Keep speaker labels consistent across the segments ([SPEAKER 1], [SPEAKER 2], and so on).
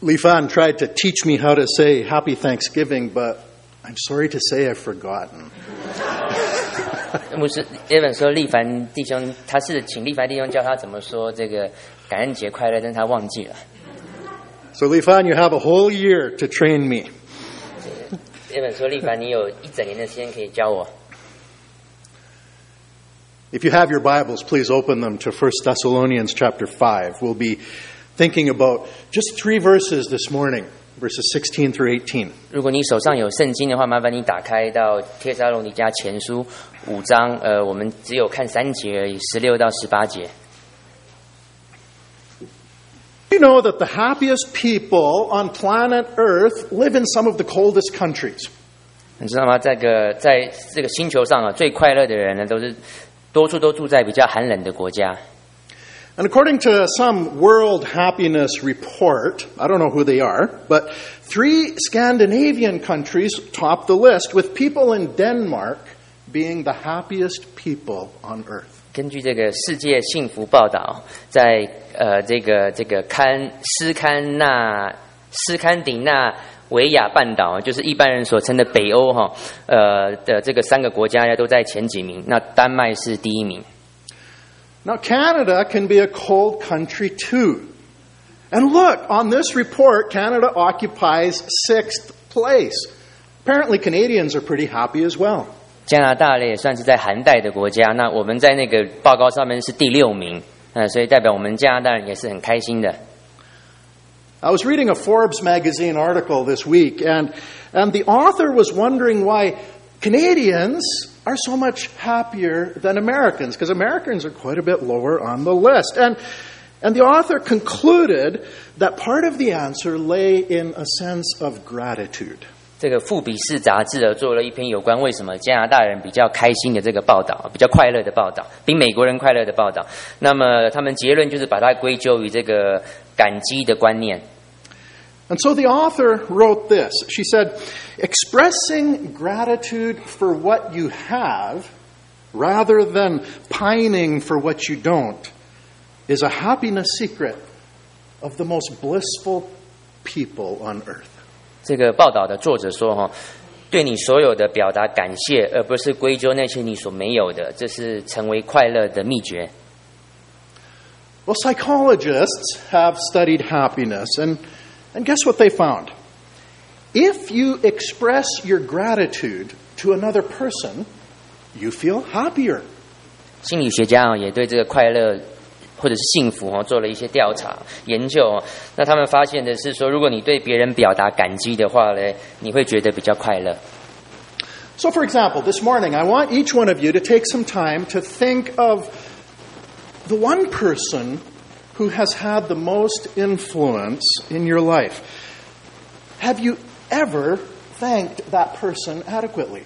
[SPEAKER 1] Li Fan tried to teach me how to say Happy Thanksgiving, but I'm sorry to say I've forgotten.
[SPEAKER 2] 牧师 Evan 说，立凡弟兄，他是请立凡弟兄教他怎么说这个感恩节快乐，但是他忘记了。
[SPEAKER 1] So Li Fan, you have a whole year to train me.
[SPEAKER 2] Evan 说，立凡，你有一整年的时间可以教我。
[SPEAKER 1] If you have your Bibles, please open them to 1 Thessalonians chapter 5. We'll be thinking about just 3 verses this morning, verses 16 through 18.
[SPEAKER 2] 如果你手上有圣经的话，麻烦你打开到帖撒罗尼迦前书5章，我们只有看3节而已，16到18节。
[SPEAKER 1] You know that the happiest people on planet Earth live in some of the coldest countries.
[SPEAKER 2] 你知道吗？在这个星球上啊，最快乐的人呢，多数都住在比较寒冷的国家。
[SPEAKER 1] And according to some World Happiness report, I don't know who they are, but 3 Scandinavian countries top the list, with people in Denmark being the happiest people on earth.
[SPEAKER 2] 根据这个世界幸福报道，在这个斯堪的纳维亚半岛，就是一般人所称的北欧的这个3个国家都在前几名，那丹麦是第1名。
[SPEAKER 1] Now, Canada can be a cold country too. And look, on this report, Canada occupies 6th place. Apparently, Canadians are pretty happy as well.
[SPEAKER 2] 加拿大也算是在寒带的国家，那我们在那个报告上面是第6名，所以代表我们加拿大人也是很开心的。
[SPEAKER 1] I was reading a Forbes magazine article this week, and the author was wondering why Canadians are so much happier than Americans, because Americans are quite a bit lower on the list. And the author concluded that part of the answer lay in a sense of gratitude.
[SPEAKER 2] 这个富比士杂志做了一篇有关为什么加拿大人比较开心的这个报道，比较快乐的报道，比美国人快乐的报道。那么他们结论就是把它归咎于这个感激的观念。
[SPEAKER 1] And so the author wrote this. She said, expressing gratitude for what you have rather than pining for what you don't is a happiness secret of the most blissful people on earth.
[SPEAKER 2] 这个报道的作者说对你所有的表达感谢，而不是归咎那些你所没有的，这是成为快乐的秘诀。
[SPEAKER 1] Well, psychologists have studied happiness, and guess what they found? If you express your gratitude to another person, you feel happier.
[SPEAKER 2] 心理学家也对这个快乐或者是幸福做了一些调查研究。那他们发现的是说，如果你对别人表达感激的话呢，你会觉得比较快乐。
[SPEAKER 1] So, for example, this morning, I want each one of you to take some time to think of the one person who has had the most influence in your life. Have you ever thanked that person adequately?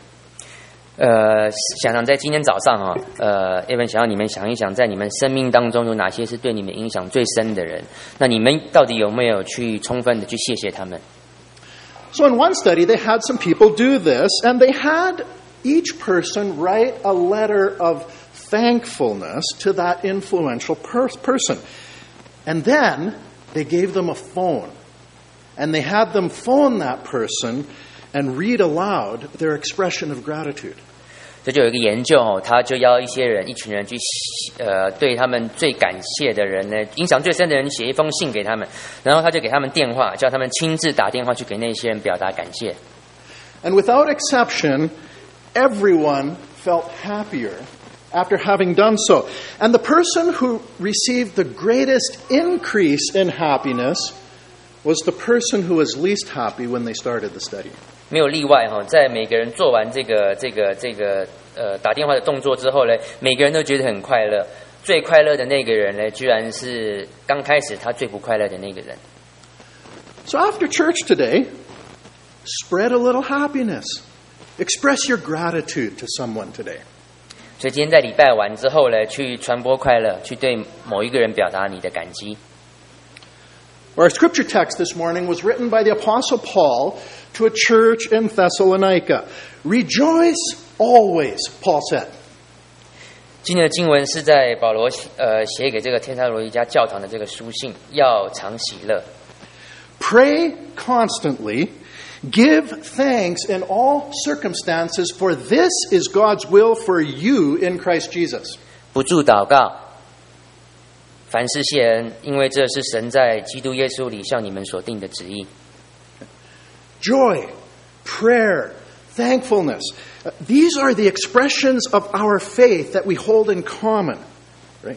[SPEAKER 2] 想在今天早上Evan 想要你们想一想，在你们生命当中有哪些是对你们影响最深的人？那你们到底有没有去充分的去谢谢他们？
[SPEAKER 1] So in one study, they had some people do this, and they had each person write a letter of thankfulness to that influential person. And then they gave them a phone, and they had them phone that person and read aloud their expression of gratitude.
[SPEAKER 2] 这就有一个研究他就要一群人去对他们最感谢的人呢，影响最深的人写一封信给他们，然后他就给他们电话，叫他们亲自打电话去给那些人表达感谢。
[SPEAKER 1] And without exception, everyone felt happier after having done so. And the person who received the greatest increase in happiness was the person who was least happy when they started the study.
[SPEAKER 2] 没有例外在每个人做完这个打电话的动作之后呢，每个人都觉得很快乐。最快乐的那个人呢，居然是刚开始他最不快乐的那个人。
[SPEAKER 1] So after church today, spread a little happiness. Express your gratitude to someone today.
[SPEAKER 2] 所以今天在礼拜完之后呢，去传播快乐，去对某一个人表达你的感激。
[SPEAKER 1] Our scripture text this morning was written by the Apostle Paul to a church in Thessalonica. Rejoice always, Paul said.
[SPEAKER 2] 今天的经文是在保罗写给这个帖撒罗尼迦教堂的这个书信，要常喜乐。
[SPEAKER 1] Pray constantly. Give thanks in all circumstances, for this is God's will for you in Christ Jesus.
[SPEAKER 2] 不住祷告，凡事谢恩，因为这是神在基督耶稣里向你们所定的旨意。
[SPEAKER 1] Joy, prayer, thankfulness. These are the expressions of our faith that we hold in common, right?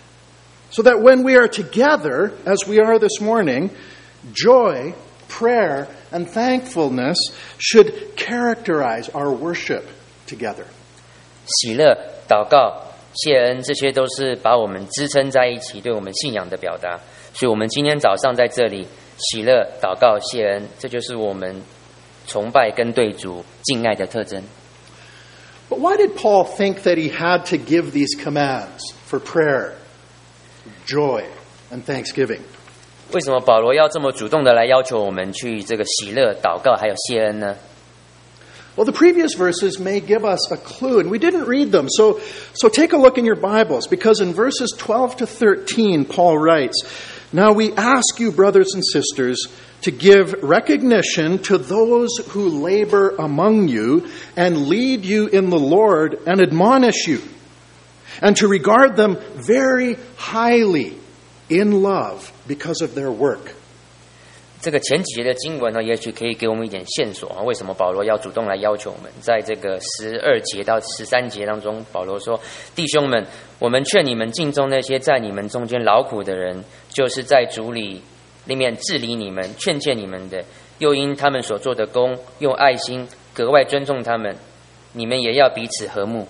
[SPEAKER 1] So that when we are together, as we are this morning, joy, prayer, and thankfulness should characterize our worship together.
[SPEAKER 2] 喜乐、祷告、谢恩，这些都是把我们支撑在一起，对我们信仰的表达。所以我们今天早上在这里，喜乐、祷告、谢恩，这就是我们崇拜跟对主敬爱的特征。
[SPEAKER 1] But why did Paul think that he had to give these commands for prayer, joy, and thanksgiving?
[SPEAKER 2] 为什么保罗要这么主动的来要求我们去这个喜乐、祷告还有谢恩呢？
[SPEAKER 1] Well, the previous verses may give us a clue, and we didn't read them. So take a look in your Bibles, because in verses 12 to 13, Paul writes, "Now we ask you, brothers and sisters, to give recognition to those who labor among you and lead you in the Lord and admonish you, and to regard them very highly in love because of their work."
[SPEAKER 2] 这个前几节的经文呢，也许可以给我们一点线索啊。为什么保罗要主动来要求我们？在这个12节到13节当中，保罗说：“弟兄们，我们劝你们敬重那些在你们中间劳苦的人，就是在主里面治理你们、劝诫你们的，又因他们所做的工，用爱心格外尊重他们。你们也要彼此和睦。”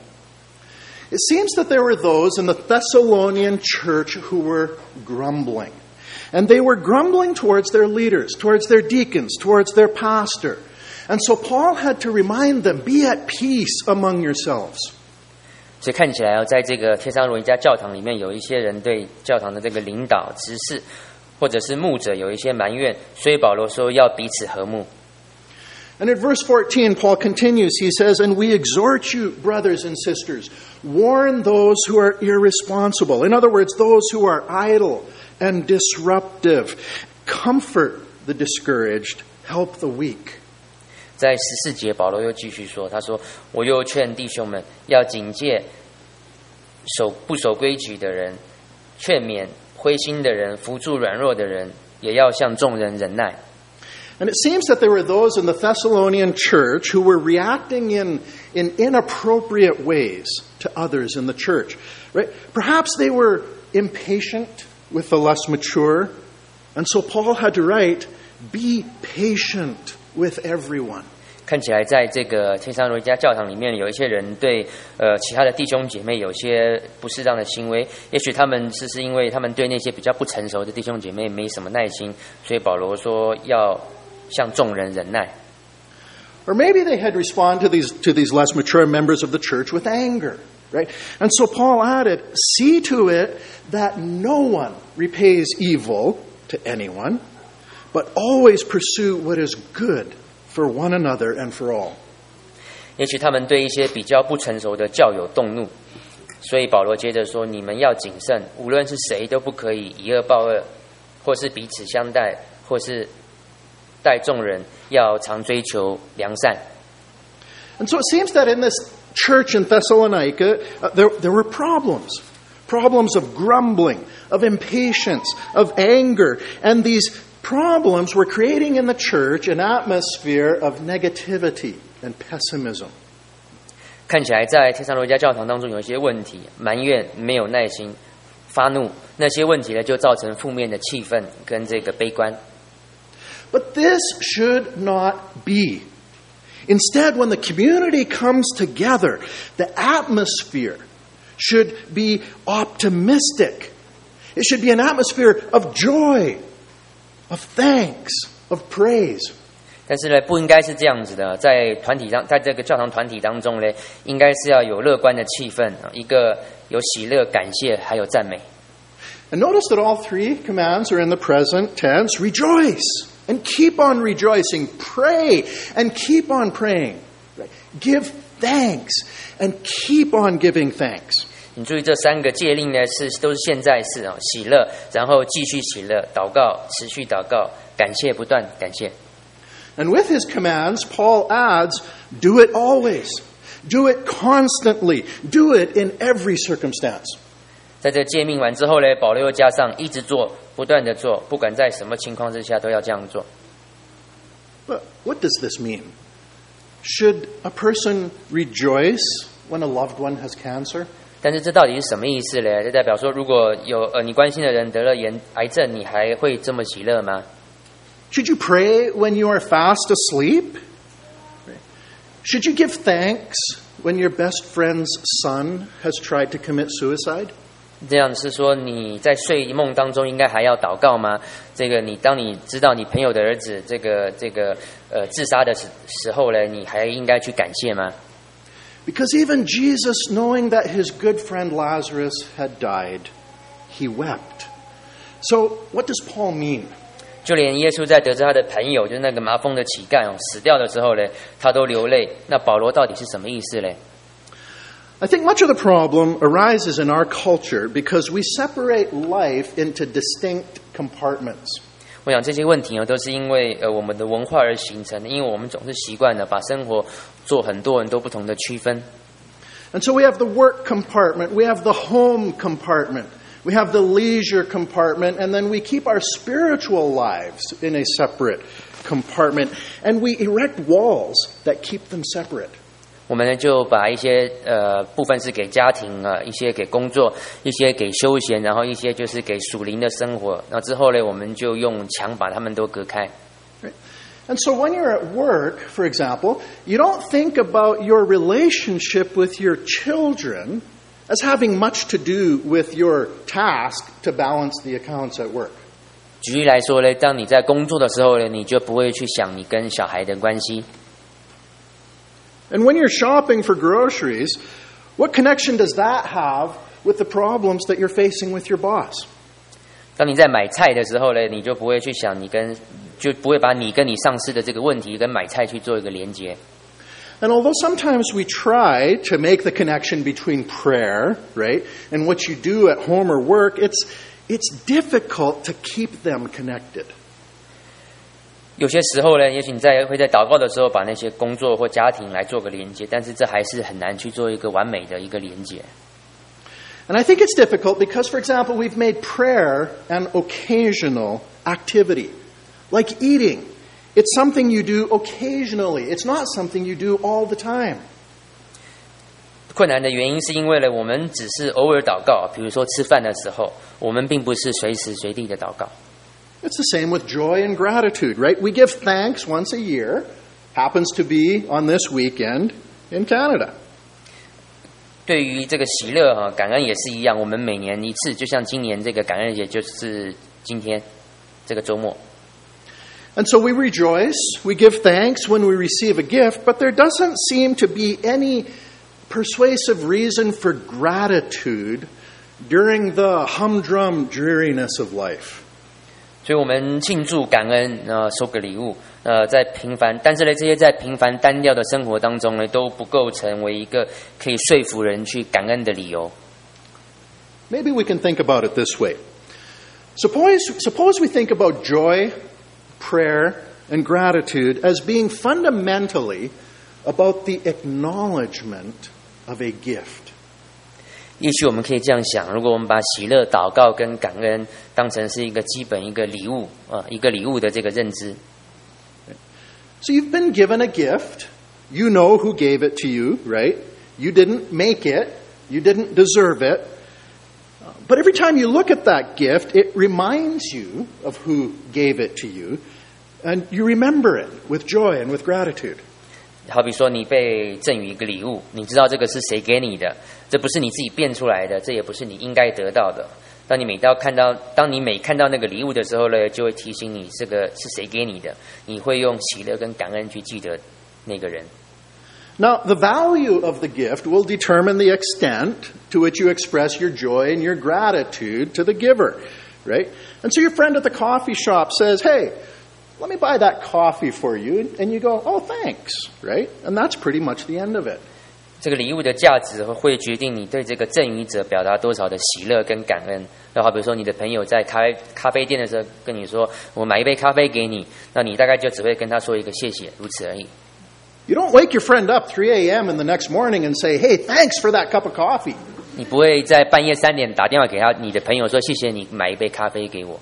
[SPEAKER 1] It seems that there were those in the Thessalonian church who were grumbling. And they were grumbling towards their leaders, towards their deacons, towards their pastor. And so Paul had to remind them, be at peace among yourselves.
[SPEAKER 2] 所以看起来在这个帖撒罗尼迦教堂里面，有一些人对教堂的这个领导、执事或者是牧者有一些埋怨，所以保罗说要彼此和睦。
[SPEAKER 1] And in verse 14, Paul continues, he says, "And we exhort you, brothers and sisters, warn those who are irresponsible." In other words, those who are idle and disruptive. Comfort the discouraged, help the weak.
[SPEAKER 2] 在14节，保罗又继续说，他说：“我又劝弟兄们要警戒不守规矩的人，劝勉灰心的人，扶助软弱的人，也要向众人忍耐。”
[SPEAKER 1] And it seems that there were those in the Thessalonian church who were reacting in inappropriate ways to others in the church. Right? Perhaps they were impatient with the less mature. And so Paul had to write, "Be patient with everyone."
[SPEAKER 2] 看起来在这个帖撒罗尼迦教堂里面，有一些人对其他的弟兄姐妹有些不适当的行为，也许他们是因为他们对那些比较不成熟的弟兄姐妹没什么耐心，所以保罗说要向众人忍耐。
[SPEAKER 1] Or maybe they had responded to these less mature members of the church with anger, right? And so Paul added, "See to it that no one repays evil to anyone, but always pursue what is good for one another and for all."
[SPEAKER 2] 也许他们对一些比较不成熟的教友动怒，所以保罗接着说：“你们要谨慎，无论是谁都不可以以恶报恶，或是彼此相待，或是待众人，要常追求良善。”
[SPEAKER 1] And so it seems that in this church in Thessalonica, there were problems of grumbling, of impatience, of anger, and these problems were creating in the church an atmosphere of negativity and pessimism.
[SPEAKER 2] 看起来在帖撒罗尼迦教堂当中有一些问题，埋怨、没有耐心、发怒，那些问题呢，就造成负面的气氛跟这个悲观。
[SPEAKER 1] But this should not be. Instead, when the community comes together, the atmosphere should be optimistic. It should be an atmosphere of joy, of thanks, of praise.
[SPEAKER 2] 但是呢，不应该是这样子的。在这个教堂团体当中呢，应该是要有乐观的气氛，一个有喜乐、感谢，还有赞美。
[SPEAKER 1] And notice that all three commands are in the present tense. Rejoice and keep on rejoicing. Pray and keep on praying. Give thanks and keep on giving thanks.
[SPEAKER 2] 你注意这3个诫令呢，都是现在式哦，喜乐，然后继续喜乐，祷告，持续祷告，感谢不断感谢。
[SPEAKER 1] And with his commands, Paul adds, do it always, do it constantly, do it in every circumstance.
[SPEAKER 2] 在这诫命完之后呢，保罗又加上一直做，不断的做，不管在什么情况之下都要这样做。
[SPEAKER 1] But what does this mean? Should a person rejoice when a loved one has cancer?
[SPEAKER 2] 但是这到底是什么意思呢？就代表说，如果有你关心的人得了癌症，你还会这么喜乐吗？
[SPEAKER 1] Should you pray when you are fast asleep? Should you give thanks when your best friend's son has tried to commit suicide?
[SPEAKER 2] 这样是说你在睡梦当中应该还要祷告吗？当你知道你朋友的儿子自杀的时候呢，你还应该去感谢吗？
[SPEAKER 1] Because even Jesus, knowing that his good friend Lazarus had died, he wept. So what does Paul mean?
[SPEAKER 2] 就连耶稣在得知他的朋友就是那个麻风的乞丐死掉的时候呢，他都流泪。那保罗到底是什么意思呢？
[SPEAKER 1] I think much of the problem arises in our culture because we separate life into distinct compartments.
[SPEAKER 2] 我想这些问题都是因为我们的文化而形成的，因为我们总是习惯了把生活做很多很多不同的区分。
[SPEAKER 1] And so we have the work compartment, we have the home compartment, we have the leisure compartment, and then we keep our spiritual lives in a separate compartment, and we erect walls that keep them separate.
[SPEAKER 2] 我们呢就把一些部分是给家庭一些给工作，一些给休闲，然后一些就是给属灵的生活。那之后呢，我们就用墙把它们都隔开。
[SPEAKER 1] And so when you're at work, for example, you don't think about your relationship with your children as having much to do with your task to balance the accounts at work.
[SPEAKER 2] 举例来说呢，当你在工作的时候呢，你就不会去想你跟小孩的关系。
[SPEAKER 1] And when you're shopping for groceries, what connection does that have with the problems that you're facing with your boss?
[SPEAKER 2] 当你在买菜的时候呢，你就不会去想就不会把你跟你上司的这个问题跟买菜去做一个连结。
[SPEAKER 1] And although sometimes we try to make the connection between prayer, right, and what you do at home or work, it's difficult to keep them connected.
[SPEAKER 2] 有些时候呢，也许你会在祷告的时候把那些工作或家庭来做个连接，但是这还是很难去做一个完美的一个连接。
[SPEAKER 1] And I think it's difficult because, for example, we've made prayer an occasional activity, like eating. It's something you do occasionally. It's not something you do all the time.
[SPEAKER 2] 困难的原因是因为呢，我们只是偶尔祷告，比如说吃饭的时候，我们并不是随时随地的祷告。
[SPEAKER 1] It's the same with joy and gratitude, right? We give thanks once a year. Happens to be on this weekend in Canada.
[SPEAKER 2] 对于这个喜乐感恩也是一样，我们每年一次，就像今年这个感恩节就是今天这个周末。
[SPEAKER 1] And so we rejoice, we give thanks when we receive a gift, but there doesn't seem to be any persuasive reason for gratitude during the humdrum dreariness of life.
[SPEAKER 2] 所以我们庆祝感恩收个礼物在平凡，但是呢，这些在平凡单调的生活当中呢，都不构成为一个可以说服人去感恩的理由。
[SPEAKER 1] Maybe we can think about it this way. Suppose we think about joy, prayer, and gratitude as being fundamentally about the acknowledgement of a gift.
[SPEAKER 2] 也许我们可以这样想，如果我们把喜乐、祷告跟感恩当成是一个基本一个礼物一个礼物的这个认知。
[SPEAKER 1] So you've been given a gift. You know who gave it to you, right? You didn't make it. You didn't deserve it. But every time you look at that gift, it reminds you of who gave it to you, and you remember it with joy and with gratitude.
[SPEAKER 2] 好比说你被赠予一个礼物，你知道这个是谁给你的，这不是你自己变出来的，这也不是你应该得到的。当你每看到那个礼物的时候呢，就会提醒你这个是谁给你的，你会用喜乐跟感恩去记得那个人。
[SPEAKER 1] Now, the value of the gift will determine the extent to which you express your joy and your gratitude to the giver, right? And so your friend at the coffee shop says, hey, let me buy that coffee for you. And you go, oh, thanks, right? And that's pretty much the end of it.
[SPEAKER 2] 这个礼物的价值会决定你对这个赠予者表达多少的喜乐跟感恩。那好比说你的朋友在咖啡店的时候跟你说我买一杯咖啡给你，那你大概就只会跟他说一个谢谢，如此而已。
[SPEAKER 1] You don't wake your friend up 3 a.m. in the next morning and say, hey, thanks for that cup of coffee.
[SPEAKER 2] 你不会在半夜3点打电话给你的朋友说谢谢你买一杯咖啡给我。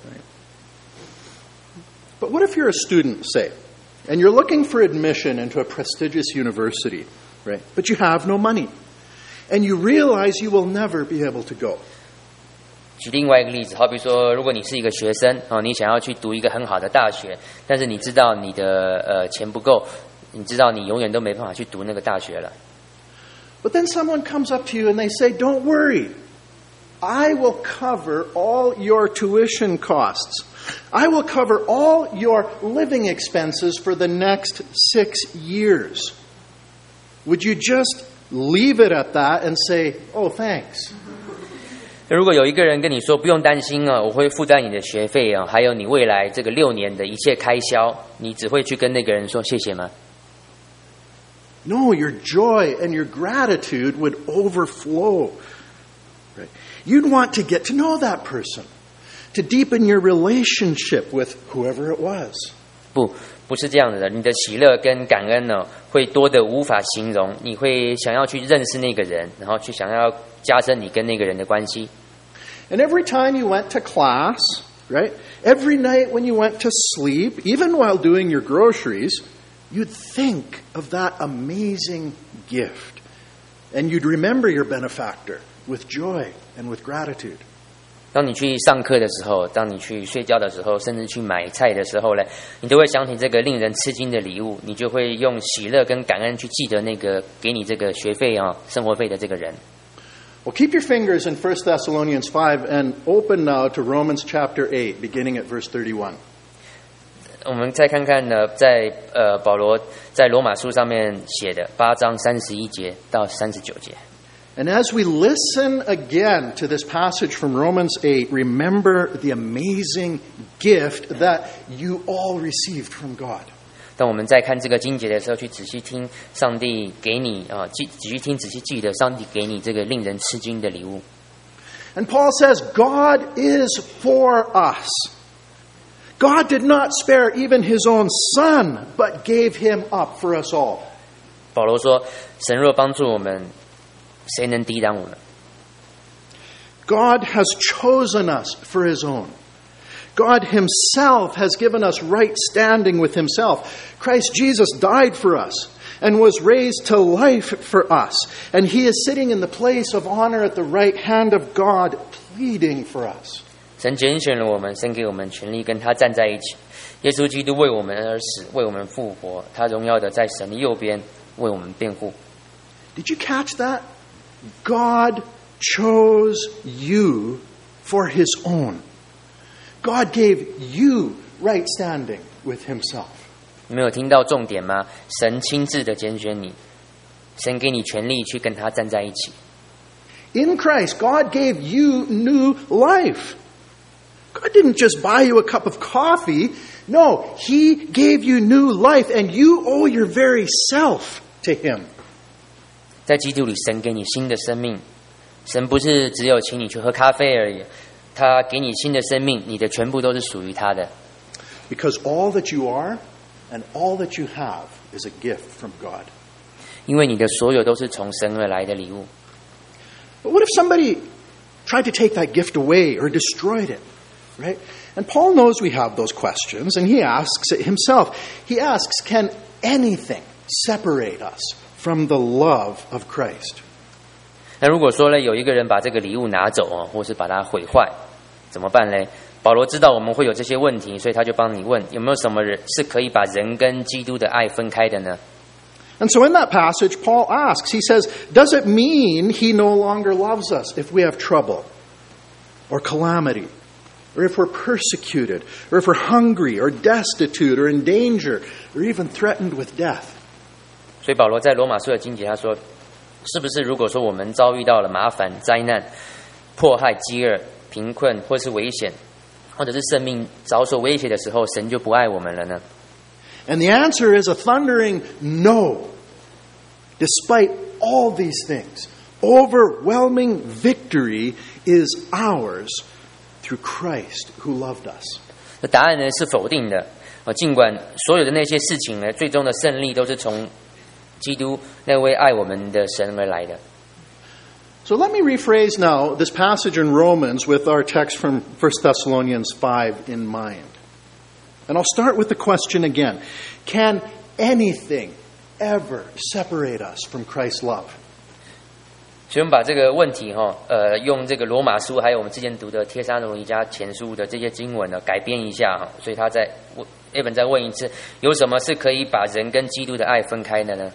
[SPEAKER 1] But what if you're a student, say, and you're looking for admission into a prestigious university, right? But you have no money, and you realize you will never be able to go.
[SPEAKER 2] 举另外一个例子，好比说，如果你是一个学生你想要去读一个很好的大学，但是你知道你的钱不够，你知道你永远都没办法去读那个大学了。
[SPEAKER 1] But then someone comes up to you and they say, don't worry. I will cover all your tuition costs. I will cover all your living expenses for the next 6 years. Would you just leave it at that and say, oh, thanks?
[SPEAKER 2] 如果有一个人跟你说不用担心我会负担你的学费还有你未来这个6年的一切开销，你只会去跟那个人说谢谢吗？
[SPEAKER 1] No, your joy and your gratitude would overflow. Right? You'd want to get to know that person, to deepen your relationship with whoever it was.
[SPEAKER 2] 不是这样的，你的喜乐跟感恩会多得无法形容，你会想要去认识那个人，然后去想要加深你跟那个人的关系。
[SPEAKER 1] And every time you went to class, right? Every night when you went to sleep, even while doing your groceries, you'd think of that amazing gift. And you'd remember your benefactor with joy and with gratitude.
[SPEAKER 2] 当你去上课的时候，当你去睡觉的时候，甚至去买菜的时候呢，你都会想起这个令人吃惊的礼物，你就会用喜乐跟感恩去记得那个给你这个学费生活费的这个人。
[SPEAKER 1] Well, keep your fingers in 1 Thessalonians 5 and open now to Romans chapter 8, beginning at verse 31.
[SPEAKER 2] 我们再看看呢，在保罗在罗马书上面写的8章31节到39节。
[SPEAKER 1] And as we listen again to this passage from Romans 8, remember the amazing gift that you all received from God.
[SPEAKER 2] 当我们在看这个经节的时候，去仔细听上帝给你仔细听仔细记得上帝给你这个令人吃惊的礼物。
[SPEAKER 1] And Paul says, God is for us. God did not spare even his own son, but gave him up for us all.
[SPEAKER 2] 保罗说，神若帮助我们，谁能抵挡我们？
[SPEAKER 1] God has chosen us for his own. God himself has given us right standing with himself. Christ Jesus died for us and was raised to life for us. And he is sitting in the place of honor at the right hand of God, pleading for us.
[SPEAKER 2] 神拣选了我们，神给我们权力跟他站在一起。耶稣基督为我们而死，为我们复活，他荣耀的在神的右边为我们辩护。
[SPEAKER 1] Did you catch that? God chose you for his own. God gave you right standing with himself.
[SPEAKER 2] 你没有听到重点吗？神亲自的拣选你，神给你权力去跟他站在一起。
[SPEAKER 1] In Christ, God gave you new life. God didn't just buy you a cup of coffee. No, he gave you new life, and you owe your very self to him.
[SPEAKER 2] 在基督里，神给你新的生命。神不是只有请你去喝咖啡而已，他给你新的生命，你的全部都是属于他的。
[SPEAKER 1] Because all that you are and all that you have is a gift from God.
[SPEAKER 2] 因为你的所有都是从神而来的礼物。
[SPEAKER 1] But what if somebody tried to take that gift away or destroyed it? Right? And Paul knows we have those questions, and he asks it himself. He asks, can anything separate us from the love of Christ?
[SPEAKER 2] 那如果说呢，有一个人把这个礼物拿走或是把它毁坏，怎么办呢？保罗知道我们会有这些问题，所以他就帮你问，有没有什么人是可以把人跟基督的爱分开的呢？
[SPEAKER 1] And so in that passage, Paul asks, he says, does it mean he no longer loves us if we have trouble or calamity, or if we're persecuted, or if we're hungry or destitute or in danger, or even threatened with death?
[SPEAKER 2] 所以保罗在罗马书的经节他说，是不是如果说我们遭遇到了麻烦、灾难、迫害、饥饿、贫困或是危险，或者是生命遭受威胁的时候，神就不爱我们了呢？
[SPEAKER 1] And the answer is a thundering no. Despite all these things, overwhelming victory is ours through Christ who loved us.
[SPEAKER 2] 答案呢是否定的。尽管所有的那些事情呢，最终的胜利都是从基督那位爱我们的神而来的。
[SPEAKER 1] So let me rephrase now this passage in Romans with our text from 1 Thessalonians 5 in mind. And I'll start with the question again. Can anything ever separate us from Christ's love?
[SPEAKER 2] 所以我们把这个问题用这个罗马书还有我们之前读的帖撒罗尼迦前书的这些经文呢改编一下所以他再Evan再问一次，有什么是可以把人跟基督的爱分开的呢？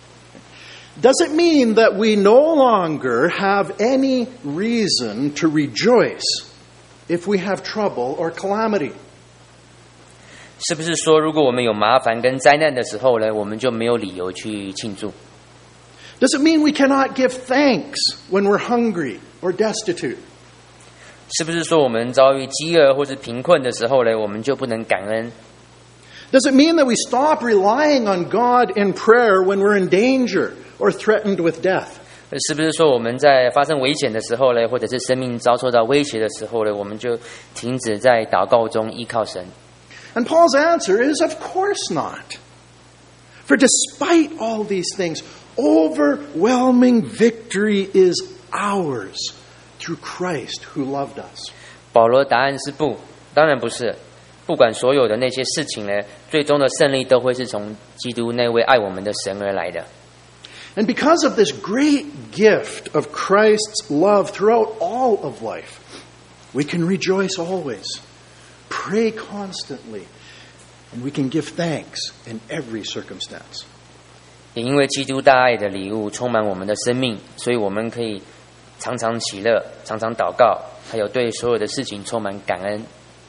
[SPEAKER 1] Does it mean that we no longer have any reason to rejoice if we have trouble or calamity?
[SPEAKER 2] 是不是说如果我们有麻烦跟灾难的时候呢，我们就没有理由去庆祝？
[SPEAKER 1] Does it mean we cannot give thanks when we're hungry or destitute?
[SPEAKER 2] 是不是说我们遭遇饥饿或是贫困的时候呢，我们就不能感恩？
[SPEAKER 1] Does it mean that we stop relying on God in prayer when we're in danger or threatened with death?
[SPEAKER 2] 是不是说我们在发生危险的时候呢，或者是生命遭受到威胁的时候呢，我们就停止在祷告中依靠神？
[SPEAKER 1] And Paul's answer is, of course not. For despite all these things, overwhelming victory is ours through Christ who loved us.
[SPEAKER 2] 保罗答案是不，当然不是。不管所有的那些事情呢，最终的胜利都会是从基督那位爱我们的神而来的。
[SPEAKER 1] And because of this great gift of Christ's love throughout all of life, we can rejoice always, pray constantly, and we can give thanks in every circumstance.
[SPEAKER 2] 也因为基督大爱的礼物充满我们的生命，所以我们可以常常喜乐，常常祷告，还有对所有的事情充满感恩。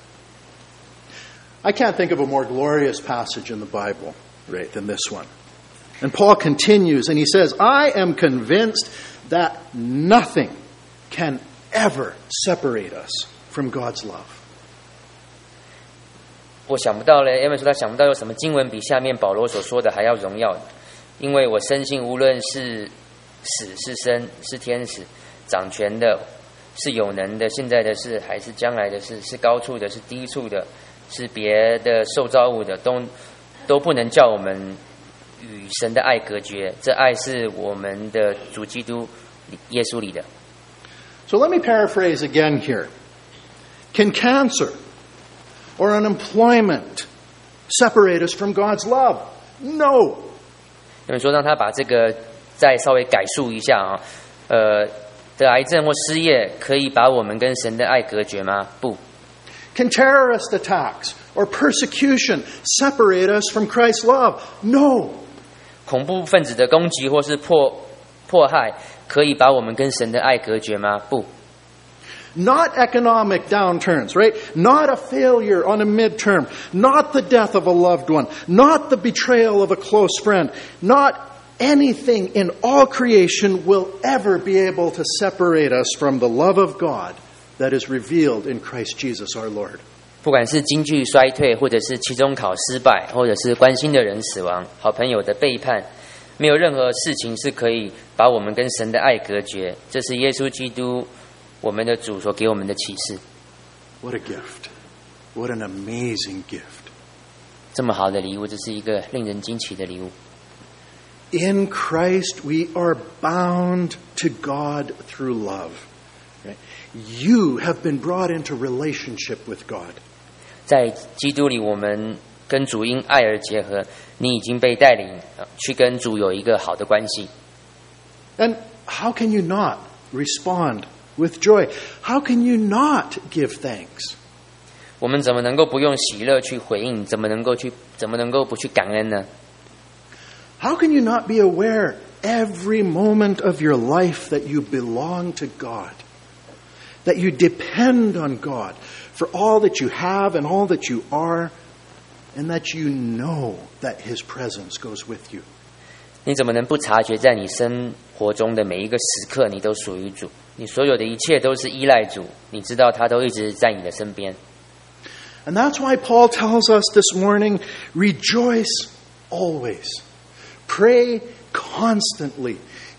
[SPEAKER 1] I can't think of a more glorious passage in the Bible, right, than this one. And Paul continues and he says, I am convinced that nothing can ever separate us from God's love.
[SPEAKER 2] 我想不到呢，因为说他想不到有什么经文比下面保罗所说的还要荣耀的，因为我深信无论是死是生是天使掌权的是有能的现在的事还是将来的事是高处的是低处的是别的受造物的都不能叫我们与神的爱隔绝，这爱是我们的主基督耶稣里的。
[SPEAKER 1] So let me paraphrase again here. Can cancer or unemployment separate us from God's love? No.
[SPEAKER 2] 有人说让他把这个再稍微改述一下得癌症或失业可以把我们跟神的爱隔绝吗？不。
[SPEAKER 1] Can terrorist attacks or persecution separate us from Christ's love? No.
[SPEAKER 2] 恐怖分子的攻击或是迫害可以把我们跟神的爱隔绝吗？不。
[SPEAKER 1] Not economic downturns, right? Not a failure on a midterm. Not the death of a loved one. Not the betrayal of a close friend. Not anything in all creation will ever be able to separate us from the love of God that is revealed in Christ Jesus our Lord.
[SPEAKER 2] 不管是经济衰退，或者是期中考失败，或者是关心的人死亡，好朋友的背叛，没有任何事情是可以把我们跟神的爱隔绝。这是耶稣基督我们的主所给我们的启示。
[SPEAKER 1] What a gift. What an amazing gift.
[SPEAKER 2] 这么好的礼物，这是一个令人惊奇的礼物。
[SPEAKER 1] In Christ we are bound to God through love. Right? You have been brought into relationship with God.
[SPEAKER 2] 在基督里，我们跟主因爱而结合，你已经被带领去跟主有一个好的关系。
[SPEAKER 1] And how can you not respond with joy? How can you not give thanks?
[SPEAKER 2] 我们怎么能够不用喜乐去回应？怎么能够不去感恩呢？
[SPEAKER 1] How can you not be aware every moment of your life that you belong to God? That you depend on God for all that you have and all that you are, and that you know that His presence goes with you?
[SPEAKER 2] 你怎么能不察觉在你生活中的每一个时刻你都属于主，你所有的一切都是依赖主，你知道他都一直在你的身边。
[SPEAKER 1] And that's why Paul tells us this morning, rejoice always. Pray constantly.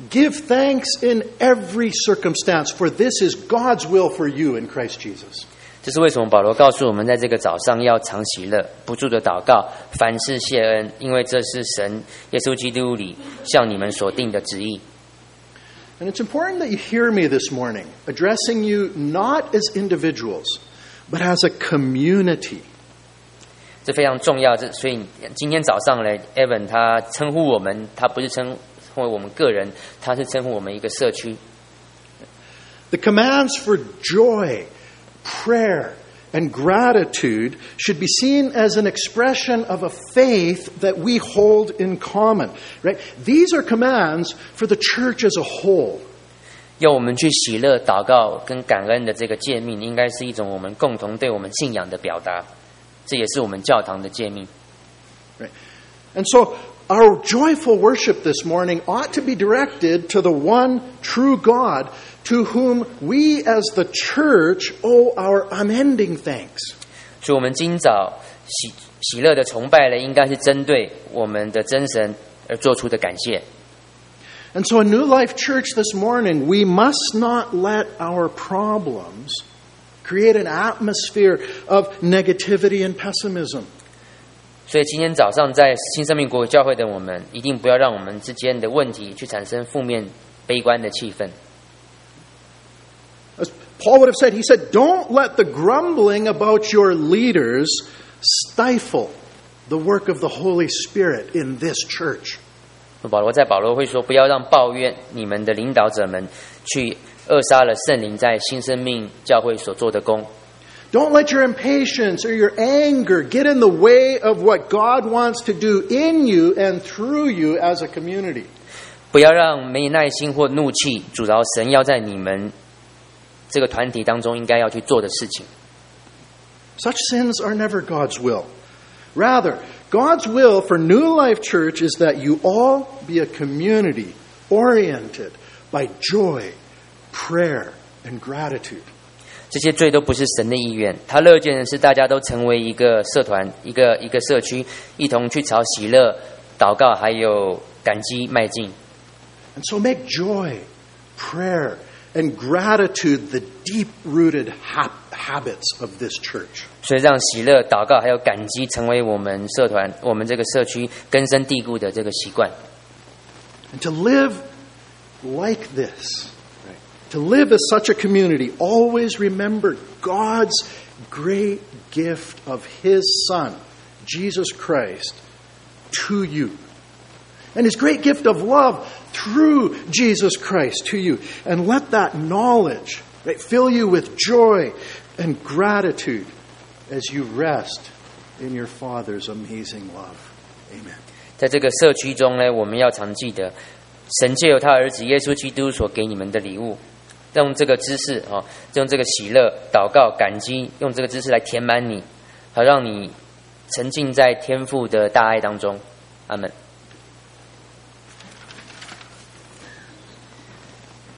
[SPEAKER 1] Give thanks in every circumstance, for this is God's will for you in Christ Jesus.
[SPEAKER 2] 这是为什么保罗告诉我们，在这个早上要常喜乐，不住的祷告，凡事谢恩，因为这是神耶稣基督里向你们所定的旨意。
[SPEAKER 1] And it's important that you hear me this morning, addressing you not as individuals, but as a community.
[SPEAKER 2] 这非常重要，所以今天早上呢 ，Evan 他称呼我们，他不是称呼我们个人，他是称呼我们一个社区。
[SPEAKER 1] The commands for joy, prayer, and gratitude should be seen as an expression of a faith that we hold in common. Right? These are commands for the church as a whole.
[SPEAKER 2] 要我们去喜乐、祷告跟感恩的这个诫命，应该是一种我们共同对我们信仰的表达。这也是我们教堂的诫命。
[SPEAKER 1] Right. And so our joyful worship this morning ought to be directed to the one true God to whom we as the church owe our unending thanks.
[SPEAKER 2] 所以我们今早喜乐的崇拜呢，应该是针对我们的真神而做出的感谢。
[SPEAKER 1] And so in New Life Church this morning, we must not let our problems create an atmosphere of negativity and pessimism.
[SPEAKER 2] 所以今天早上在新生命国教会的我们，一定不要让我们之间的问题去产生负面、悲观的气氛。
[SPEAKER 1] As Paul would have said, he said, don't let the grumbling about your leaders stifle the work of the Holy Spirit in this church.
[SPEAKER 2] 保罗会说，不要让抱怨你们的领导者们去扼杀了圣灵在新生命教会所做的工。
[SPEAKER 1] Don't let your impatience or your anger get in the way of what God wants to do in you and through you as a community.
[SPEAKER 2] 不要让没耐心或怒气阻挠神要在你们这个团体当中应该要去做的事情。
[SPEAKER 1] Such sins are never God's will. Rather, God's will for New Life Church is that you all be a community oriented by joy, prayer, and gratitude.
[SPEAKER 2] 这些罪都不是神的意愿，他乐见的是大家都成为一个社团、一个社区，一同去朝喜乐、祷告还有感激迈进。
[SPEAKER 1] And so make joy, prayer, and gratitude the deep-rooted habits of this church.
[SPEAKER 2] 所以让喜乐、祷告还有感激成为我们社团、我们这个社区根深蒂固的这个习惯。
[SPEAKER 1] And to live like this, right? To live as such a community, always remember God's great gift of His Son, Jesus Christ, to you. And His great gift of love through Jesus Christ to you. And let that knowledge, right, fill you with joy and gratitude as you rest in your Father's amazing love. Amen.
[SPEAKER 2] 在这个社区中呢，我们要常记得，神藉由他儿子耶稣基督所给你们的礼物，用这个知识用这个喜乐、祷告、感激，用这个知识来填满你，好让你沉浸在天父的大爱当中。阿们。